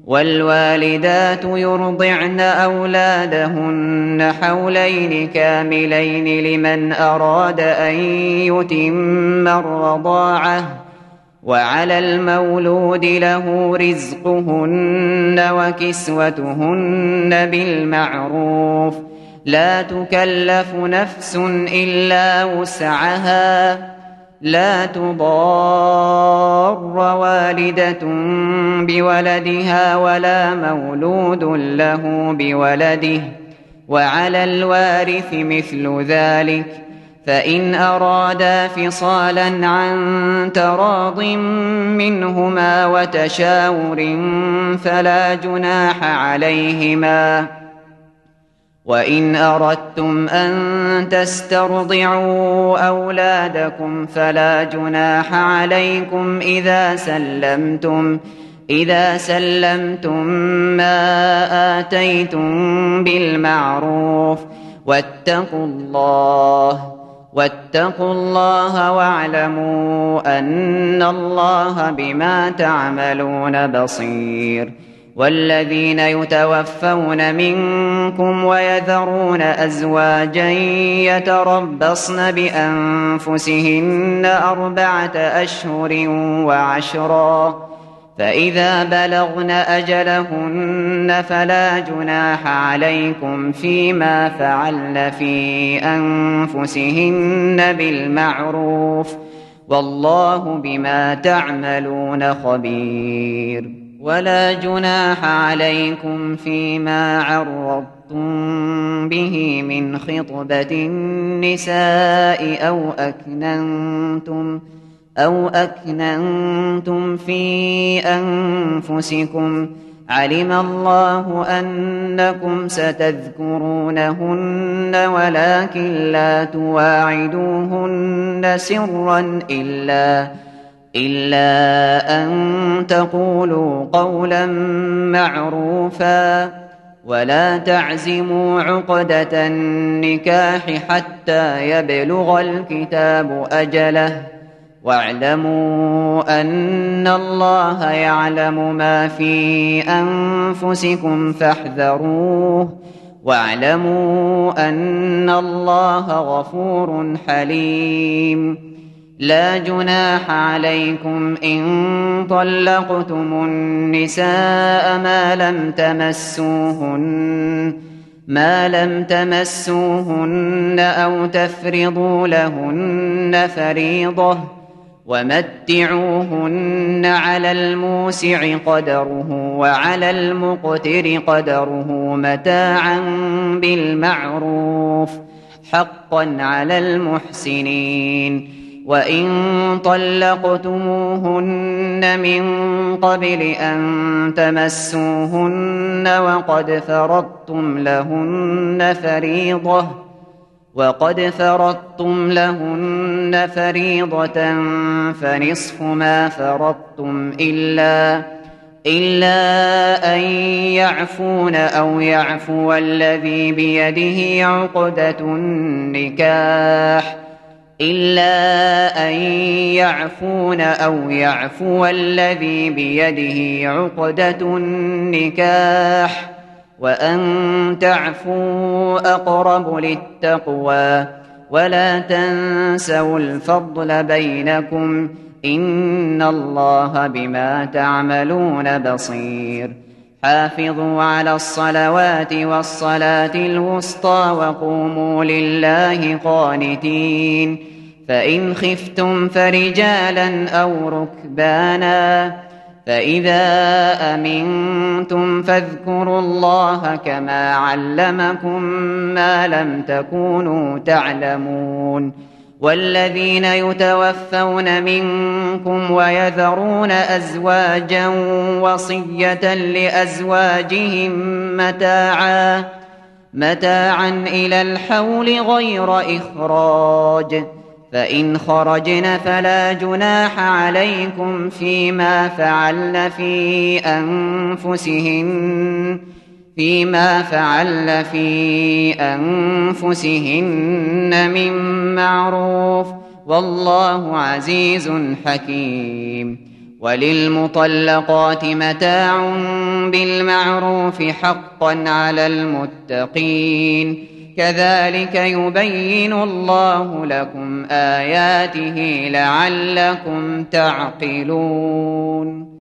والوالدات يرضعن أولادهن حولين كاملين لمن أراد أن يتم الرضاعة، وعلى المولود له رزقهن وكسوتهن بالمعروف، لا تكلف نفس إلا وسعها، لا تضار والدة بولدها ولا مولود له بولده، وعلى الوارث مثل ذلك، فإن أرادا فصالا عن تراض منهما وتشاور فلا جناح عليهما. وإن أردتم أن تسترضعوا أولادكم فلا جناح عليكم إذا سلمتم ما آتيتم بالمعروف، واتقوا الله واعلموا أن الله بما تعملون بصير. والذين يتوفون منكم ويذرون أزواجا يتربصن بأنفسهن 4 أشهر وعشرا، فإذا بلغن أجلهن فلا جناح عليكم فيما فعلن في أنفسهن بالمعروف، والله بما تعملون خبير. ولا جناح عليكم فيما عرضتم به من خطبة النساء أو أكننتم في أنفسكم، علم الله أنكم ستذكرونهن ولكن لا تواعدوهن سرا إلا أن تقولوا قولا معروفا، ولا تعزموا عقدة النكاح حتى يبلغ الكتاب أجله، واعلموا أن الله يعلم ما في أنفسكم فاحذروه، واعلموا أن الله غفور حليم. لا جناح عليكم إن طلقتم النساء ما لم تمسوهن أو تفرضوا لهن فريضة، ومتعوهن على الموسع قدره وعلى المقتر قدره متاعا بالمعروف، حقا على المحسنين. وإن طلقتموهن من قبل أن تمسوهن وقد فرضتم لهن فريضة فنصف ما فرضتم إلا أن يعفون أو يعفو الذي بيده عقدة النكاح، وأن تعفوا أقرب للتقوى، ولا تنسوا الفضل بينكم، إن الله بما تعملون بصير. حافظوا على الصلوات والصلاة الوسطى وقوموا لله قانتين، فإن خفتم فرجالا أو ركبانا، فإذا أمنتم فاذكروا الله كما علمكم ما لم تكونوا تعلمون. والذين يتوفون منكم ويذرون أزواجا وصية لأزواجهم متاعا إلى الحول غير إخراج، فإن خرجن فلا جناح عليكم فيما فعلن في أنفسهن من معروف، والله عزيز حكيم. وللمطلقات متاع بالمعروف حقا على المتقين كذلك يبين الله لكم آياته لعلكم تعقلون